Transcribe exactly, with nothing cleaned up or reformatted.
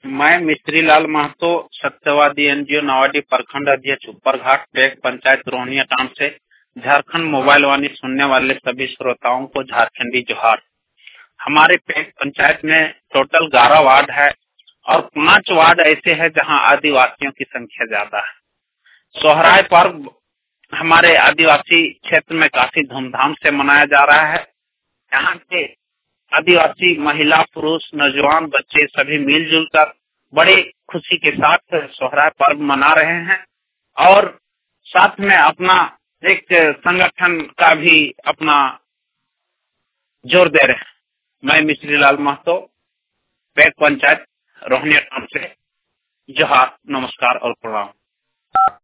मैं मिस्त्री लाल महतो सत्यवादी एनजीओ नवाडी प्रखंड अध्यक्ष ऊपरघाट पेक पंचायत रोहनिया टाउन से झारखंड मोबाइल वाणी सुनने वाले सभी श्रोताओं को झारखंडी जोहार। हमारे पेक पंचायत में टोटल ग्यारह वार्ड है और पांच वार्ड ऐसे हैं जहां आदिवासियों की संख्या ज्यादा है। सोहराय पर्व हमारे आदिवासी क्षेत्र में काफी धूमधाम से मनाया जा रहा है। यहाँ के आदिवासी महिला, पुरुष, नौजवान, बच्चे सभी मिलजुल कर बड़ी खुशी के साथ सोहराय पर्व मना रहे हैं और साथ में अपना एक संगठन का भी अपना जोर दे रहे हैं। मैं मिस्त्री लाल महतो पेक पंचायत रोहनिया टाउन से जोहार, नमस्कार और प्रणाम।